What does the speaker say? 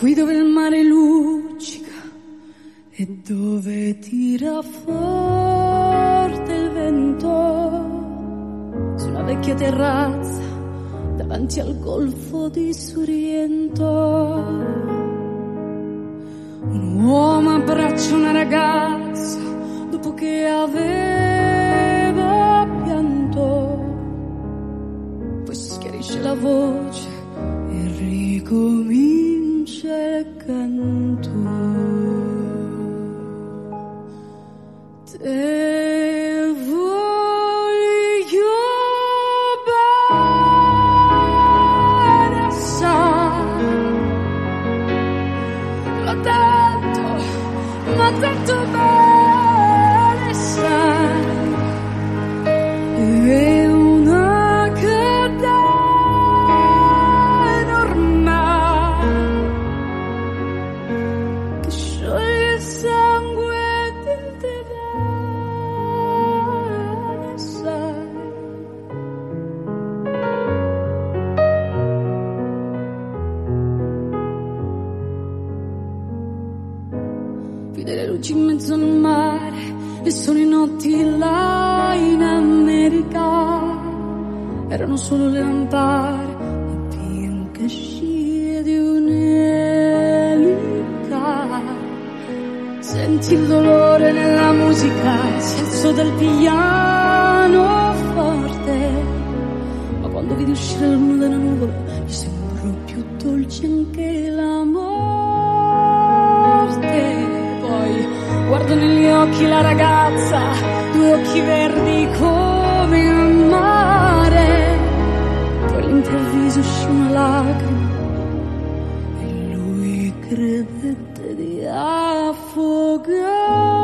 qui dove il mare luccica e dove tira forte il vento, su una vecchia terrazza davanti al golfo di Sorrento, un uomo abbraccia una ragazza dopo che aveva pianto, poi si schiarisce la voce e ricomincia il canto. Te voglio bene assai, ma tanto bene sai, è una catena ormai che scioglie il sangue del te bene sai. Vide le luci in mezzo al mare, e sono i notti là in America, erano solo le lampade, le bianche scie di un'elica. Senti il dolore nella musica, il senso del piano forte, ma quando vedi uscire la luna dalla nuvola, mi sembrò più dolce anche la morte. Poi guardo negli occhi la ragazza, due occhi verdi come il mare, poi all'improvviso uscì una lacrima e lui credette di affogare.